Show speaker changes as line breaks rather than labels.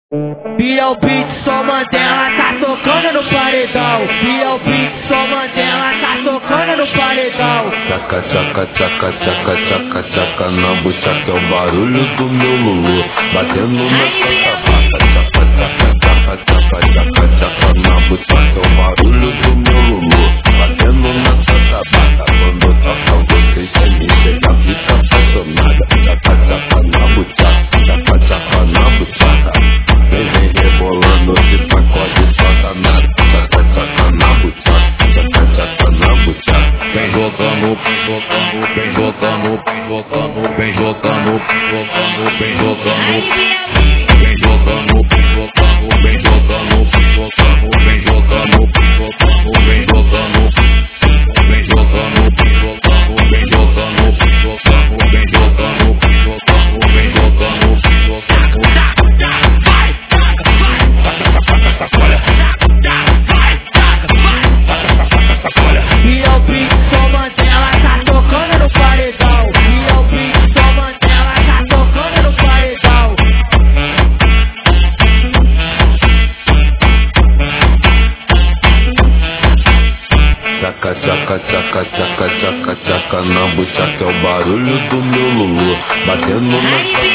Biel Beat, só Mandela tá tocando no paredão. Biel Beat, só Mandela tá tocando no paredão.
Tchaca, tchaca, tchaca, tchaca, tchaca, tchaca na buchaca é o barulho do meu Lulu batendo na sua sapaca. Tchaca, tchaca, tchaca, tchaca, tchaca, tchaca na buchaca é o barulho do meu Lulu batendo na sua sapaca. Quando toca você geme, chega, fica apaixonada. Tchaca, tchaca na buchaca, tchaca, tchaca na buchaca. Vem, vem rebolando de pacode só danado. Tchaca, tchaca na buchaca, tchaca, tchaca na buchaca. Vem jogando, vem jogando, vem jogando, vem jogando, vem jogando, vem jogando, vem jogando, vem jogando, vem jogando, vem jogando, vem jogando, vem jogando, vem jogando, vem jogando, vem jogando, vem jogando, vem jogando, vem jogando, vem jogando, vem jogando.
Biel Beat, só Mandela tá tocando no paredão. Biel Beat, só Mandela tá tocando no paredão.
Tchaca, tchaca, tchaca, tchaca, tchaca, tchaca na buchaca é o barulho do meu Lulu batendo na